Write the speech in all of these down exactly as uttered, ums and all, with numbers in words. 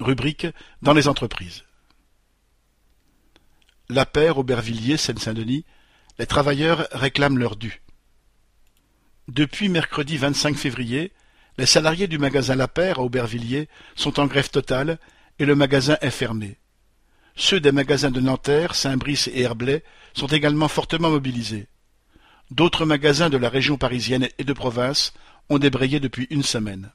Rubrique dans les entreprises. Lapeyre, Aubervilliers, Seine-Saint-Denis, les travailleurs réclament leur dû. Depuis mercredi vingt-cinq février, les salariés du magasin Lapeyre à Aubervilliers sont en grève totale et le magasin est fermé. Ceux des magasins de Nanterre, Saint-Brice et Herblay sont également fortement mobilisés. D'autres magasins de la région parisienne et de province ont débrayé depuis une semaine.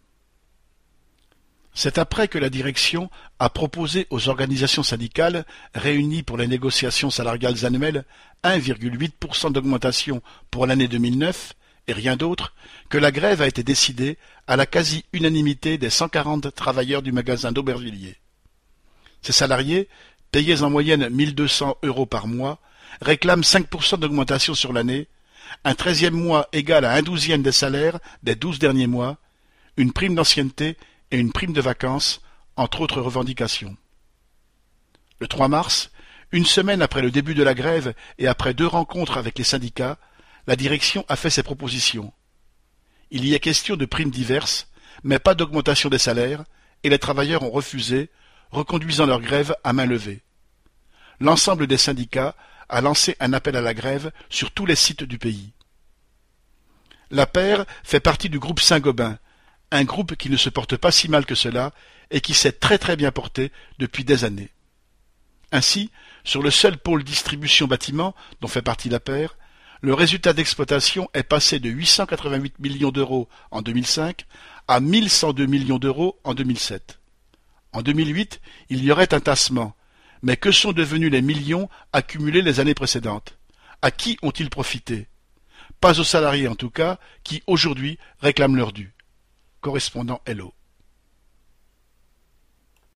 C'est après que la direction a proposé aux organisations syndicales réunies pour les négociations salariales annuelles un virgule huit pour cent d'augmentation pour l'année deux mille neuf et rien d'autre que la grève a été décidée à la quasi-unanimité des cent quarante travailleurs du magasin d'Aubervilliers. Ces salariés, payés en moyenne mille deux cents euros par mois, réclament cinq pour cent d'augmentation sur l'année, un treizième mois égal à un douzième des salaires des douze derniers mois, une prime d'ancienneté et une prime de vacances, entre autres revendications. Le trois mars, une semaine après le début de la grève et après deux rencontres avec les syndicats, la direction a fait ses propositions. Il y est question de primes diverses, mais pas d'augmentation des salaires, et les travailleurs ont refusé, reconduisant leur grève à main levée. L'ensemble des syndicats a lancé un appel à la grève sur tous les sites du pays. Lapeyre fait partie du groupe Saint-Gobain, un groupe qui ne se porte pas si mal que cela et qui s'est très très bien porté depuis des années. Ainsi, sur le seul pôle distribution bâtiment dont fait partie Lapeyre, le résultat d'exploitation est passé de huit cent quatre-vingt-huit millions d'euros en deux mille cinq à mille cent deux millions d'euros en deux mille sept. En deux mille huit, il y aurait un tassement, mais que sont devenus les millions accumulés les années précédentes? À qui ont-ils profité? Pas aux salariés en tout cas, qui aujourd'hui réclament leur dû. Correspondant Hello.